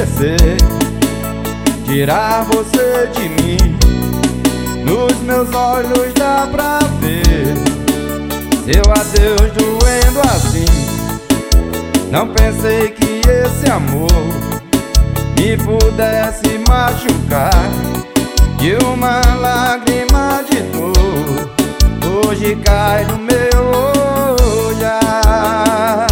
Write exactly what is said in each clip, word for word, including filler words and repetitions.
esquecer, tirar você de mim. Nos meus olhos dá pra ver seu adeus doendo assim. Não pensei que esse amor me pudesse machucar. E uma lágrima de dor hoje cai no meu olhar.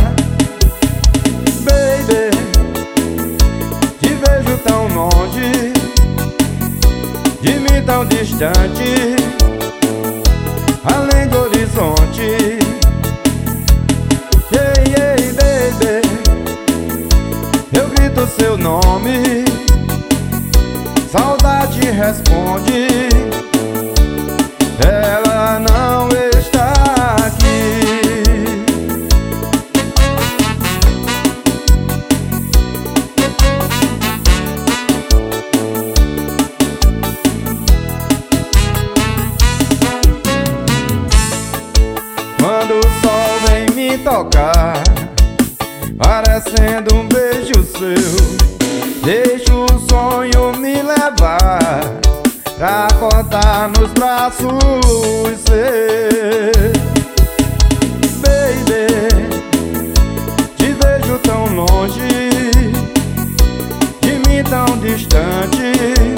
Baby, te vejo tão longe, de mim tão distante, além do horizonte. Ei, ei, baby, eu grito seu nome, saudade responde, ela não está aqui. Quando o sol vem me tocar, parecendo um beijo seu, deixo o sonho me levar pra contar nos braços seus. Baby, te vejo tão longe, de mim tão distante,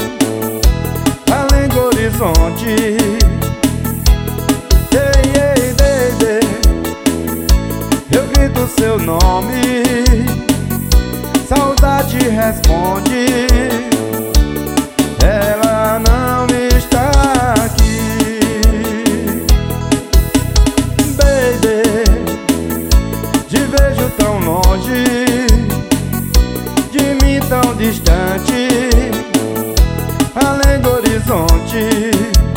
além do horizonte. Ei, ei, baby, eu grito seu nome, saudade responde, ela não está aqui. Baby, te vejo tão longe, de mim tão distante, além do horizonte.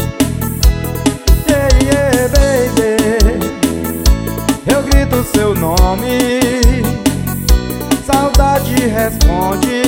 Yeah, yeah, baby, eu grito seu nome, saudade responde,